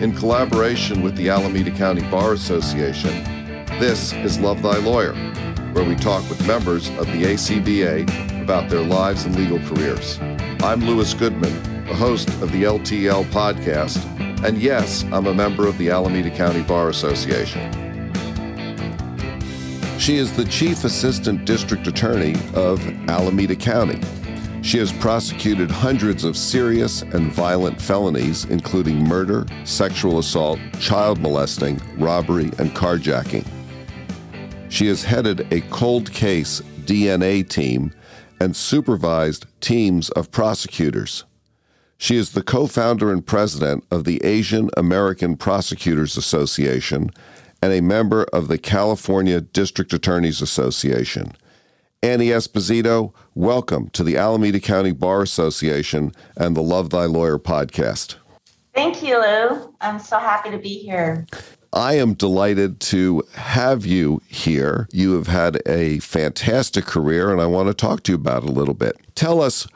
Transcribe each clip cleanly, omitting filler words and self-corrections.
In collaboration with the Alameda County Bar Association, this is Love Thy Lawyer, where we talk with members of the ACBA about their lives and legal careers. I'm Louis Goodman, the host of the LTL podcast, and yes, I'm a member of the Alameda County Bar Association. She is the Chief Assistant District Attorney of Alameda County. She has prosecuted hundreds of serious and violent felonies, including murder, sexual assault, child molesting, robbery, and carjacking. She has headed a cold case DNA team and supervised teams of prosecutors. She is the co-founder and president of the Asian American Prosecutors Association and a member of the California District Attorneys Association. Annie Esposito, welcome to the Alameda County Bar Association and the Love Thy Lawyer podcast. Thank you, Lou. I'm so happy to be here. I am delighted to have you here. You have had a fantastic career, and I want to talk to you about it a little bit. Tell us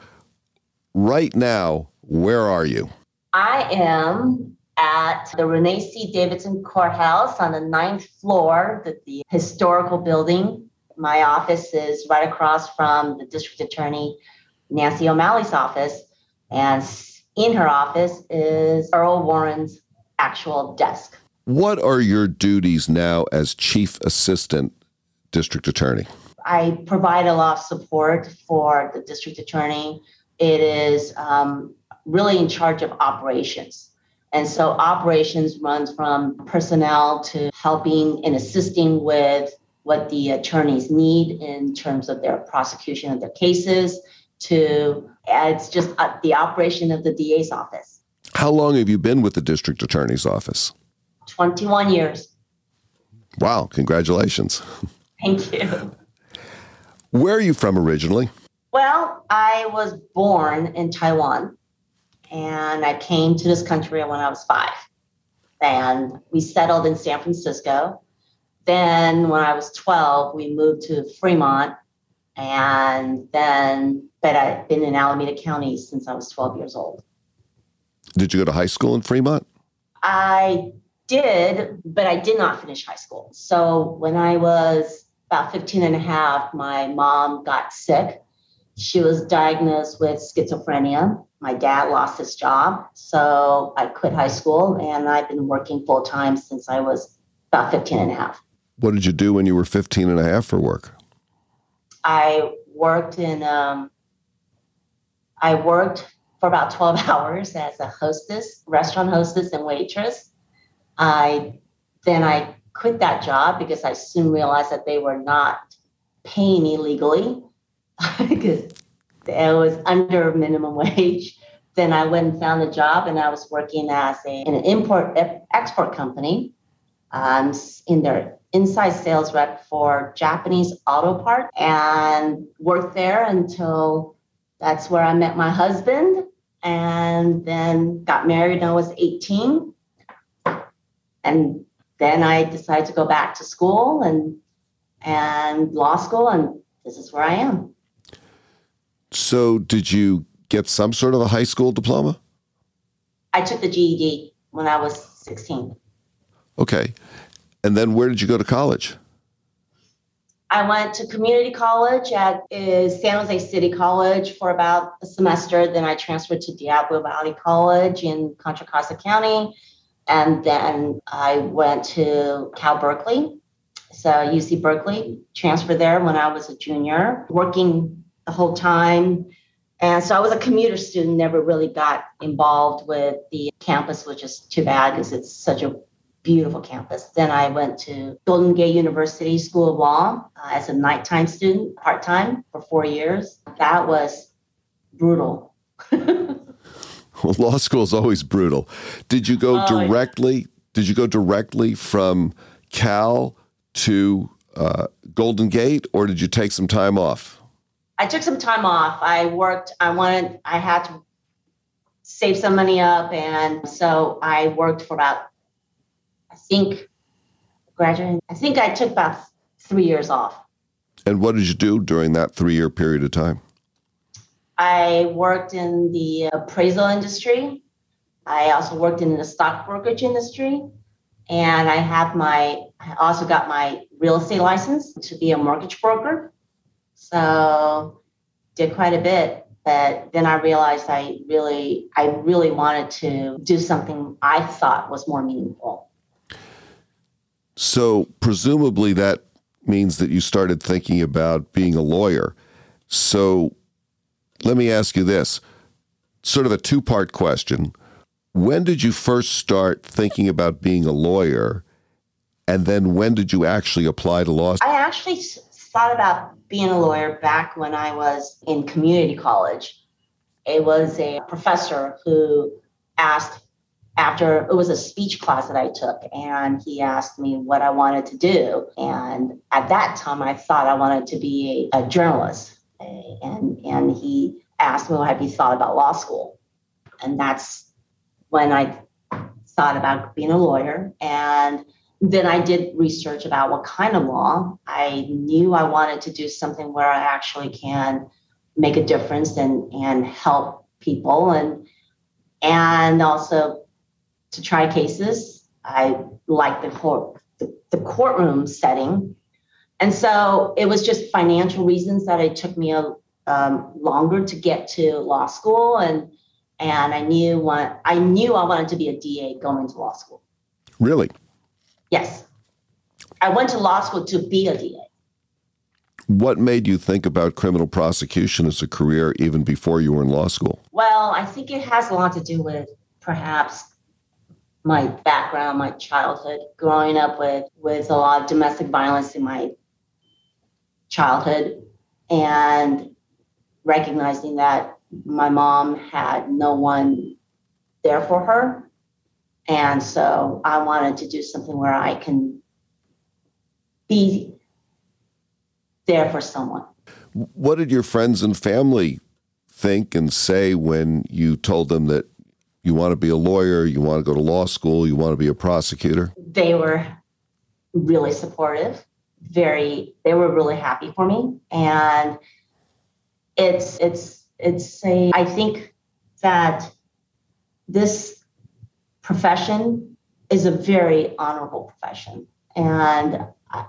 right now, where are you? I am at the Renee C. Davidson Courthouse on the 9th floor, the historical building. My office is right across from the District Attorney Nancy O'Malley's office, and in her office is Earl Warren's actual desk. What are your duties now as Chief Assistant District Attorney? I provide a lot of support for the District Attorney. It is really in charge of operations. And so operations runs from personnel to helping and assisting with what the attorneys need in terms of their prosecution of their cases to it's just the operation of the DA's office. How long have you been with the District Attorney's office? 21 years. Wow, congratulations. Thank you. Where are you from originally? Well, I was born in Taiwan, and I came to this country when I was 5. And we settled in San Francisco. Then when I was 12, we moved to Fremont. But I've been in Alameda County since I was 12 years old. Did you go to high school in Fremont? I did, but I did not finish high school. So when I was about 15 and a half, my mom got sick. She was diagnosed with schizophrenia. My dad lost his job. So I quit high school, and I've been working full time since I was about 15 and a half. What did you do when you were 15 and a half for work? I worked for about 12 hours as a hostess, restaurant hostess and waitress. Then I quit that job because I soon realized that they were not paying me legally because it was under minimum wage. Then I went and found a job, and I was working as an import-export company in their inside sales rep for Japanese auto parts, and worked there until that's where I met my husband, and then got married when I was 18. And then I decided to go back to school and law school, and this is where I am. So did you get some sort of a high school diploma? I took the GED when I was 16. Okay. And then where did you go to college? I went to community college at San Jose City College for about a semester. Then I transferred to Diablo Valley College in Contra Costa County. And then I went to Cal Berkeley, so UC Berkeley, transferred there when I was a junior, working the whole time. And so I was a commuter student, never really got involved with the campus, which is too bad because it's such a beautiful campus. Then I went to Golden Gate University School of Law as a nighttime student, part-time for 4 years. That was brutal. Well, law school is always brutal. Did you go directly? Did you go directly from Cal to Golden Gate, or did you take some time off? I took some time off. I had to save some money up, and so I worked for about, I think I took about 3 years off. And what did you do during that 3-year period of time? I worked in the appraisal industry, I also worked in the stock brokerage industry, and I also got my real estate license to be a mortgage broker. So did quite a bit, but then I realized I really wanted to do something I thought was more meaningful. So presumably that means that you started thinking about being a lawyer. So let me ask you this, sort of a two-part question. When did you first start thinking about being a lawyer? And then when did you actually apply to law school? I actually thought about being a lawyer back when I was in community college. It was a professor who asked, after it was a speech class that I took, and he asked me what I wanted to do. And at that time, I thought I wanted to be a journalist. And he asked me, well, have you thought about law school? And that's when I thought about being a lawyer. And then I did research about what kind of law. I knew I wanted to do something where I actually can make a difference and help people and also to try cases. I like the courtroom setting. And so it was just financial reasons that it took me longer to get to law school. And I knew I wanted to be a DA going to law school. Really? Yes. I went to law school to be a DA. What made you think about criminal prosecution as a career even before you were in law school? Well, I think it has a lot to do with perhaps my background, my childhood, growing up with a lot of domestic violence in my childhood, and recognizing that my mom had no one there for her. And so I wanted to do something where I can be there for someone. What did your friends and family think and say when you told them that you want to be a lawyer, you want to go to law school, you want to be a prosecutor? They were really supportive. They were really happy for me. And I think that this profession is a very honorable profession. And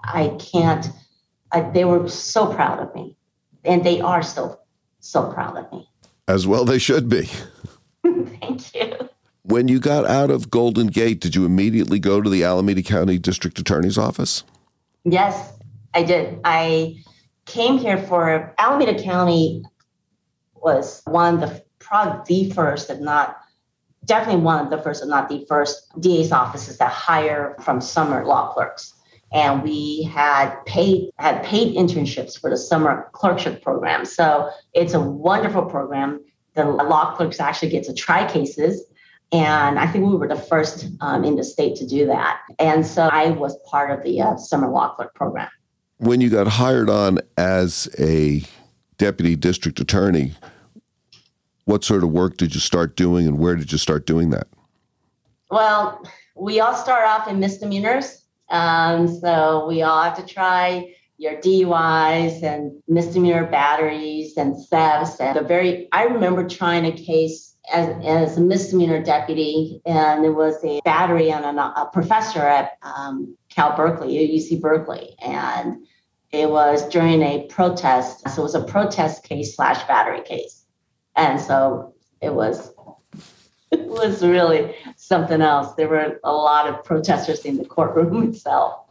they were so proud of me. And they are still so proud of me. As well they should be. Thank you. When you got out of Golden Gate, did you immediately go to the Alameda County District Attorney's Office? Yes, I did. I came here for Alameda County was probably the first, if not definitely one of the first, if not the first DA's offices that hire from summer law clerks. And we had paid internships for the summer clerkship program. So it's a wonderful program. The law clerks actually get to try cases. And I think we were the first in the state to do that. And so I was part of the summer law clerk program. When you got hired on as a deputy district attorney, what sort of work did you start doing and where did you start doing that? Well, we all start off in misdemeanors. So we all have to try your DUIs and misdemeanor batteries and thefts. And I remember trying a case as a misdemeanor deputy, and there was a battery on a professor at UC Berkeley. And it was during a protest. So it was a protest case / battery case. And so it was really something else. There were a lot of protesters in the courtroom itself.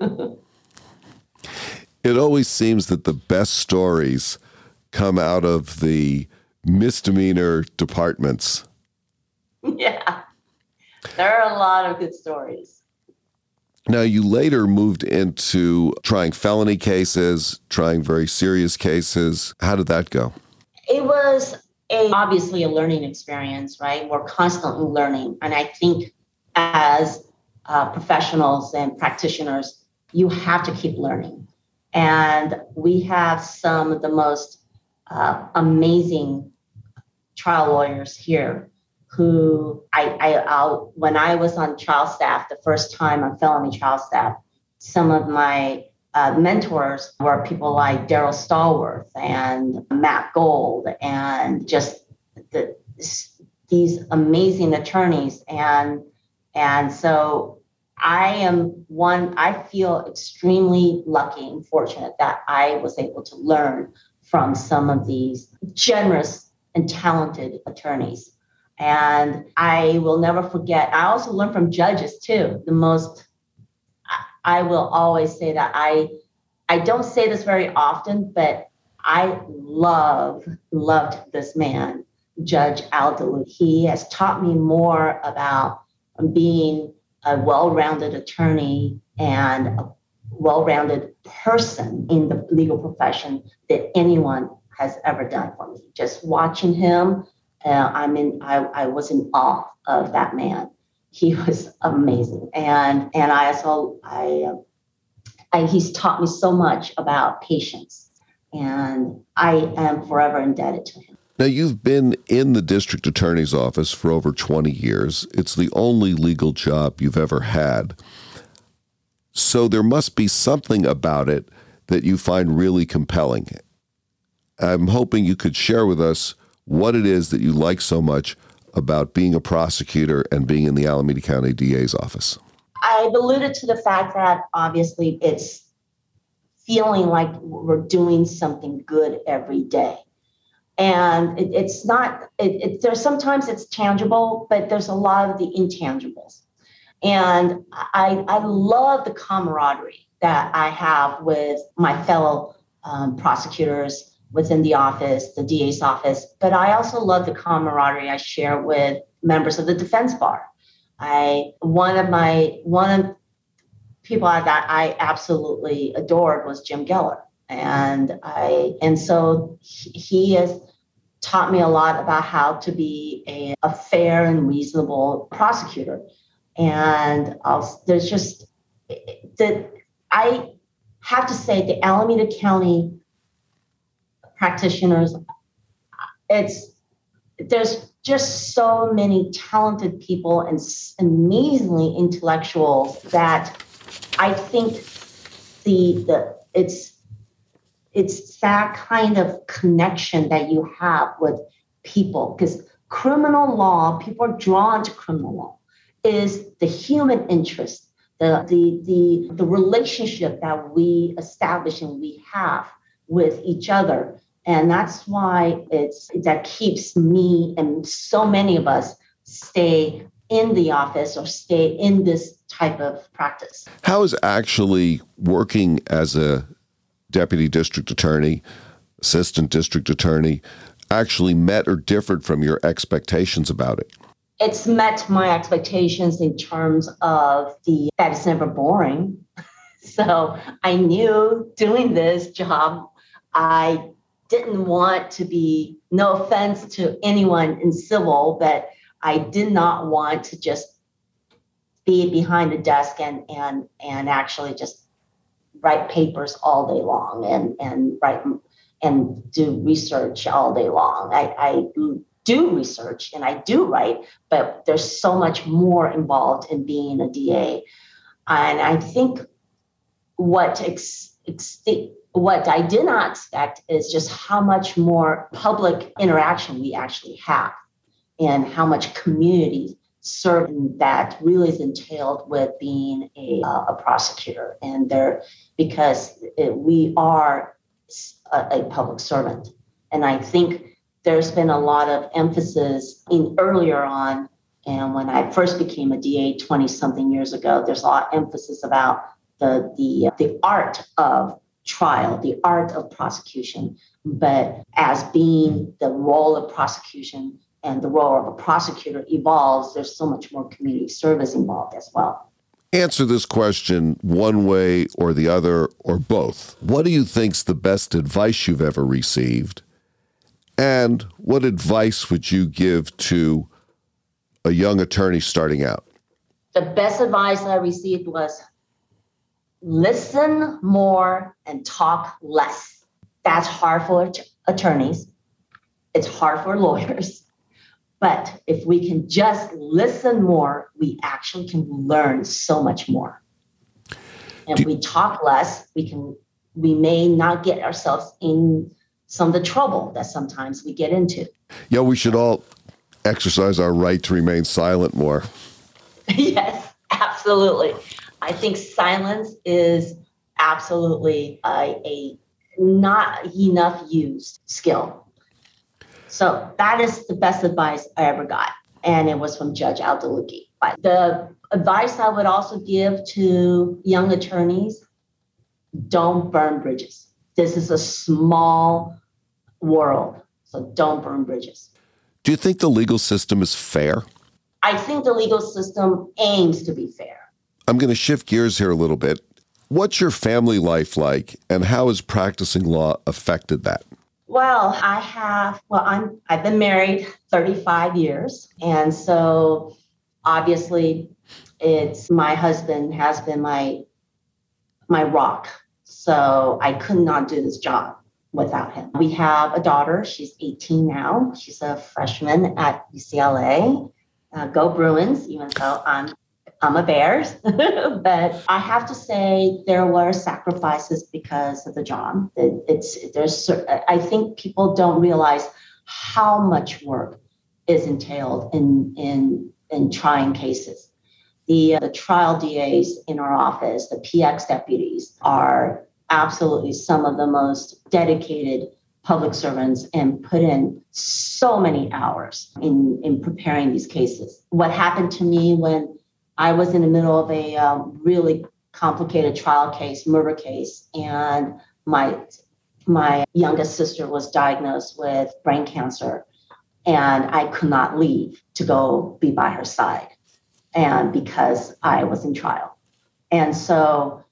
It always seems that the best stories come out of the misdemeanor departments. Yeah, there are a lot of good stories. Now, you later moved into trying felony cases, trying very serious cases. How did that go? It was obviously a learning experience, right? We're constantly learning. And I think as professionals and practitioners, you have to keep learning. And we have some of the most amazing trial lawyers here who when I was on trial staff, the first time on felony trial staff, some of my mentors were people like Daryl Stallworth and Matt Gold, and just these amazing attorneys. And so I feel extremely lucky and fortunate that I was able to learn from some of these generous and talented attorneys. And I will never forget, I also learned from judges too. I will always say that I don't say this very often, but I loved this man, Judge Al Daoud. He has taught me more about being a well-rounded attorney and a well-rounded person in the legal profession than anyone has ever done for me. Just watching him, I was in awe of that man. He was amazing, and he's taught me so much about patience, and I am forever indebted to him. Now, you've been in the district attorney's office for over 20 years. It's the only legal job you've ever had. So there must be something about it that you find really compelling. I'm hoping you could share with us what it is that you like so much about being a prosecutor and being in the Alameda County DA's office. I've alluded to the fact that obviously it's feeling like we're doing something good every day. And it's not, there's sometimes it's tangible, but there's a lot of the intangibles. And I love the camaraderie that I have with my fellow prosecutors within the office, the DA's office, but I also love the camaraderie I share with members of the defense bar. One of the people that I absolutely adored was Jim Geller. And so he has taught me a lot about how to be a fair and reasonable prosecutor. And there's just that I have to say the Alameda County practitioners, there's just so many talented people and amazingly intellectuals that I think it's that kind of connection that you have with people, because criminal law, people are drawn to criminal law, is the human interest, the relationship that we establish and we have with each other. And that's why that keeps me and so many of us stay in the office or stay in this type of practice. How is actually working as a deputy district attorney, assistant district attorney, actually met or differed from your expectations about it? It's met my expectations in terms of that it's never boring. So I knew doing this job, I didn't want to be, no offense to anyone in civil, but I did not want to just be behind a desk and actually just write papers all day long and write and do research all day long. I do research and I do write, but there's so much more involved in being a DA. And I think what I did not expect is just how much more public interaction we actually have and how much community serving that really is entailed with being a prosecutor. And because we are a public servant. And I think there's been a lot of emphasis earlier on, and when I first became a DA 20-something years ago, there's a lot of emphasis about the art of trial, the art of prosecution. But as being the role of prosecution and the role of a prosecutor evolves, there's so much more community service involved as well. Answer this question one way or the other, or both. What do you think's the best advice you've ever received? And what advice would you give to a young attorney starting out? The best advice I received was listen more and talk less. That's hard for attorneys. It's hard for lawyers. But if we can just listen more, we actually can learn so much more. And if we talk less, we may not get ourselves in some of the trouble that sometimes we get into. Yeah, we should all exercise our right to remain silent more. Yes, absolutely. I think silence is absolutely a not enough used skill. So that is the best advice I ever got. And it was from Judge Al-Daluki. But the advice I would also give to young attorneys, don't burn bridges. This is a small world, so don't burn bridges. Do you think the legal system is fair? I think the legal system aims to be fair. I'm going to shift gears here a little bit. What's your family life like, and how has practicing law affected that? Well, I've been married 35 years. And so obviously my husband has been my rock. So I could not do this job without him. We have a daughter. She's 18 now. She's a freshman at UCLA. Go Bruins, even though I'm a Bears. But I have to say there were sacrifices because of the job. I think people don't realize how much work is entailed in trying cases. The trial DAs in our office, the PX deputies, are absolutely some of the most dedicated public servants and put in so many hours in preparing these cases. What happened to me when I was in the middle of a really complicated trial case, murder case, and my youngest sister was diagnosed with brain cancer, and I could not leave to go be by her side, and because I was in trial. And so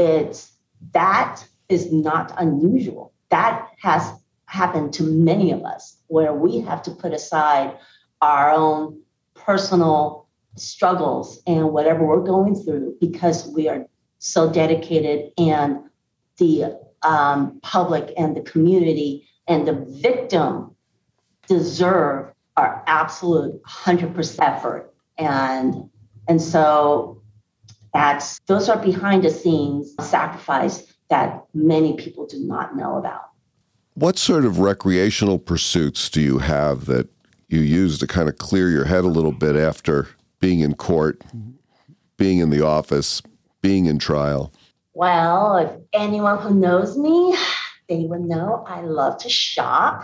that is not unusual. That has happened to many of us, where we have to put aside our own personal struggles and whatever we're going through because we are so dedicated, and the public and the community and the victim deserve our absolute 100% effort. And so those are behind the scenes sacrifice that many people do not know about. What sort of recreational pursuits do you have that you use to kind of clear your head a little bit after being in court, being in the office, being in trial? Well, if anyone who knows me, they would know I love to shop.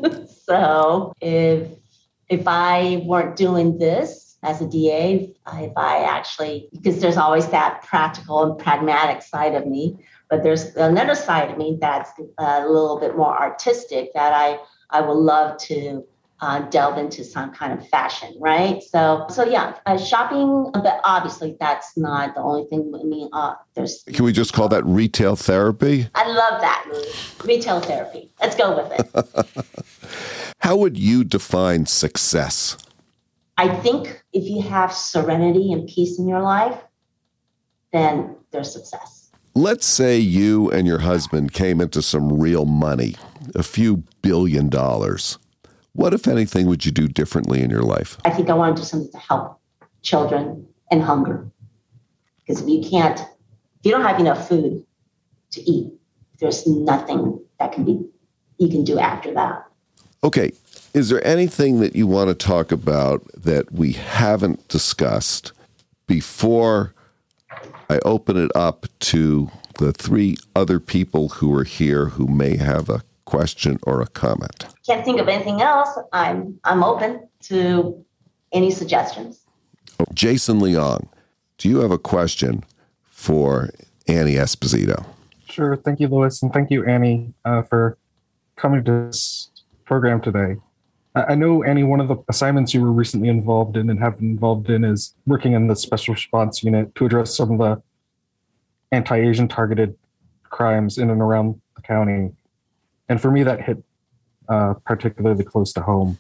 So if I weren't doing this as a DA, because there's always that practical and pragmatic side of me, but there's another side of me that's a little bit more artistic that I would love to delve into some kind of fashion, right? So yeah, shopping, but obviously that's not the only thing. I mean, Can we just call that retail therapy? I love that, retail therapy. Let's go with it. How would you define success? I think if you have serenity and peace in your life, then there's success. Let's say you and your husband came into some real money, a few $1 billion. What, if anything, would you do differently in your life? I think I want to do something to help children and hunger. Because if you don't have enough food to eat, there's nothing you can do after that. Okay. Is there anything that you want to talk about that we haven't discussed before I open it up to the three other people who are here who may have a question or a comment? Can't think of anything else. I'm open to any suggestions. Jason Leong, do you have a question for Annie Esposito? Sure. Thank you, Louis, and thank you, Annie, for coming to this program today. I know, Annie, one of the assignments you were recently involved in and have been involved in is working in the Special Response Unit to address some of the anti-Asian targeted crimes in and around the county. And for me, that hit particularly close to home.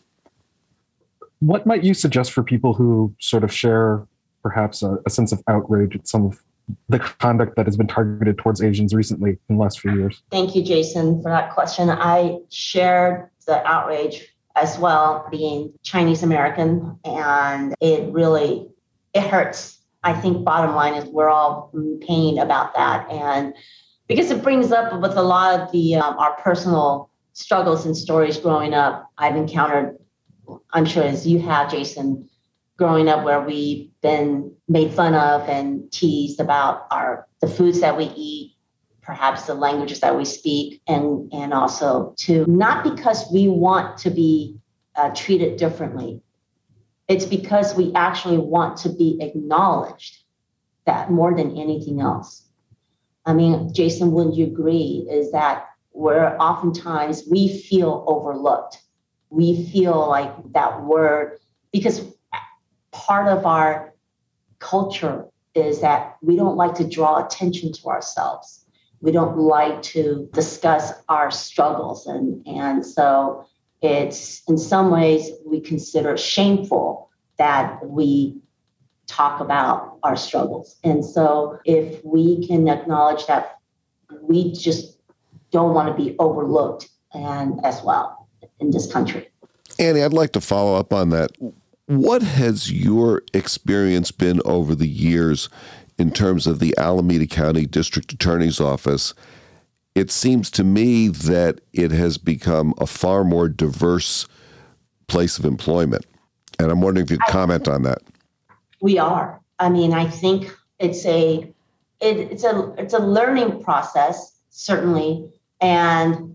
What might you suggest for people who sort of share perhaps a sense of outrage at some of the conduct that has been targeted towards Asians recently in the last few years? Thank you, Jason, for that question. I shared the outrage as well, being Chinese American, and it hurts. I think bottom line is we're all in pain about that, and because it brings up with a lot of our personal struggles and stories growing up. I've encountered I'm sure as you have, Jason, growing up where we've been made fun of and teased about the foods that we eat, perhaps the languages that we speak, and also to not because we want to be treated differently. It's because we actually want to be acknowledged, that more than anything else. I mean, Jason, wouldn't you agree, is that oftentimes we feel overlooked. We feel like that word, because part of our culture is that we don't like to draw attention to ourselves. We don't like to discuss our struggles. And so it's, in some ways, we consider shameful that we talk about our struggles. And so if we can acknowledge that we just don't want to be overlooked and as well in this country. Annie, I'd like to follow up on that. What has your experience been over the years in terms of the Alameda County District Attorney's Office? It seems to me that it has become a far more diverse place of employment. And I'm wondering if you'd comment on that. We are. I mean, I think it's a learning process, certainly. And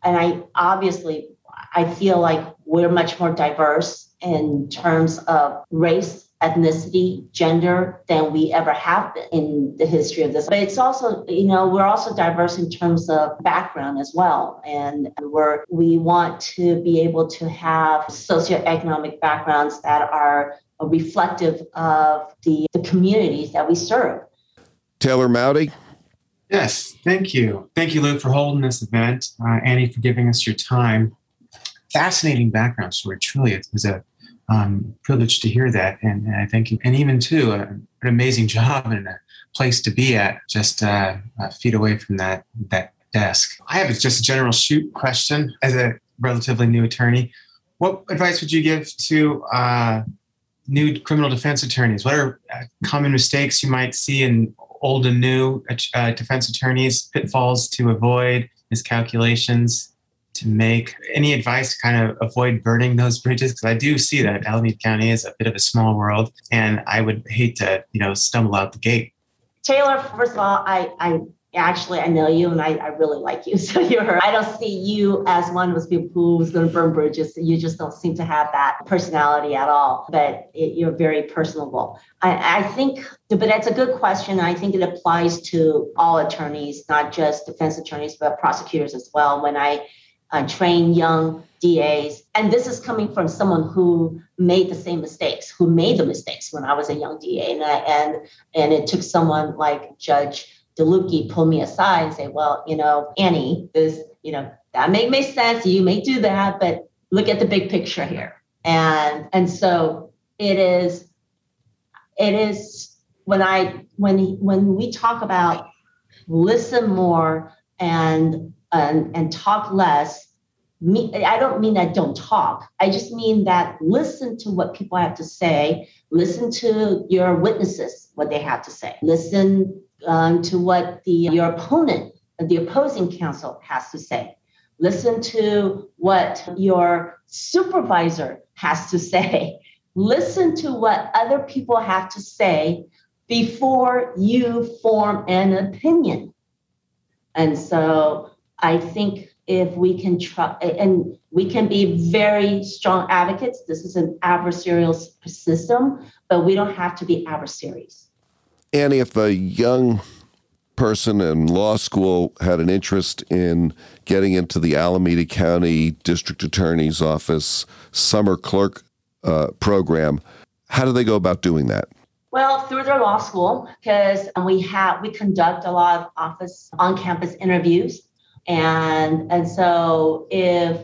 I feel like we're much more diverse in terms of race, ethnicity, gender than we ever have been in the history of this. But it's also, we're also diverse in terms of background as well. And we want to be able to have socioeconomic backgrounds that are reflective of the communities that we serve. Taylor Mowdy? Yes, thank you. Thank you, Lou, for holding this event. Annie, for giving us your time. Fascinating background story. Truly, it was a privilege to hear that. And I thank you. And even, too, an amazing job and a place to be at, just feet away from that desk. I have just a general shoot question as a relatively new attorney. What advice would you give to new criminal defense attorneys? What are common mistakes you might see in old and new defense attorneys, pitfalls to avoid, miscalculations to make? Any advice to kind of avoid burning those bridges? Because I do see that Alameda County is a bit of a small world, and I would hate to, stumble out the gate. Taylor, first of all, I know you and I really like you. So I don't see you as one of those people who's going to burn bridges. You just don't seem to have that personality at all, but you're very personable. I think, but that's a good question. I think it applies to all attorneys, not just defense attorneys, but prosecutors as well. When I train young DAs, and this is coming from someone who made the mistakes when I was a young DA. And it took someone like Judge DeLucchi pull me aside and say, well, Annie, this, that may make sense. You may do that, but look at the big picture here. And so it is when we talk about listen more and talk less, I don't mean that don't talk. I just mean that listen to what people have to say. Listen to your witnesses, what they have to say. Listen to what your opponent, the opposing counsel has to say. Listen to what your supervisor has to say. Listen to what other people have to say before you form an opinion. And so I think if we can try, and we can be very strong advocates, this is an adversarial system, but we don't have to be adversaries. Annie, if a young person in law school had an interest in getting into the Alameda County District Attorney's Office summer clerk program, how do they go about doing that? Well, through their law school, because we conduct a lot of office on-campus interviews. And so if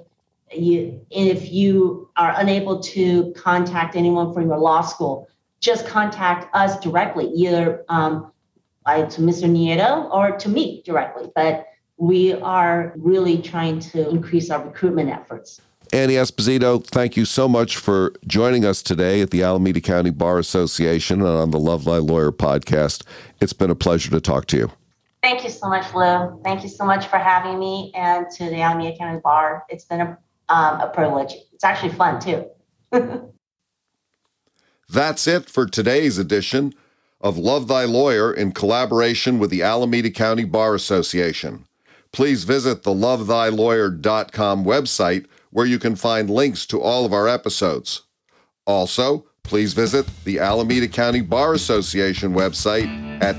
you are unable to contact anyone from your law school, just contact us directly, either to Mr. Nieto or to me directly. But we are really trying to increase our recruitment efforts. Annie Esposito, thank you so much for joining us today at the Alameda County Bar Association and on the Love Thy Lawyer podcast. It's been a pleasure to talk to you. Thank you so much, Lou. Thank you so much for having me and to the Alameda County Bar. It's been a privilege. It's actually fun, too. That's it for today's edition of Love Thy Lawyer in collaboration with the Alameda County Bar Association. Please visit the lovethylawyer.com website where you can find links to all of our episodes. Also, please visit the Alameda County Bar Association website at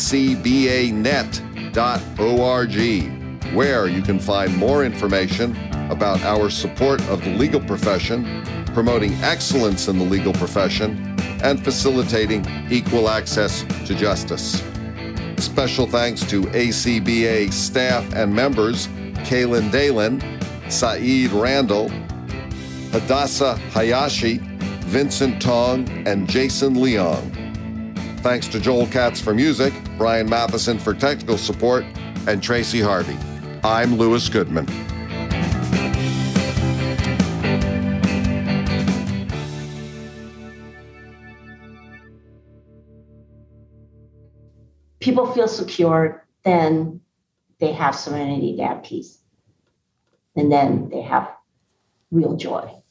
acbanet.org, where you can find more information about our support of the legal profession, promoting excellence in the legal profession, and facilitating equal access to justice. Special thanks to ACBA staff and members Kaylin Dalen, Saeed Randall, Hadassah Hayashi, Vincent Tong, and Jason Leong. Thanks to Joel Katz for music, Brian Matheson for technical support, and Tracy Harvey. I'm Louis Goodman. People feel secure, then they have serenity, they have peace, and then they have real joy.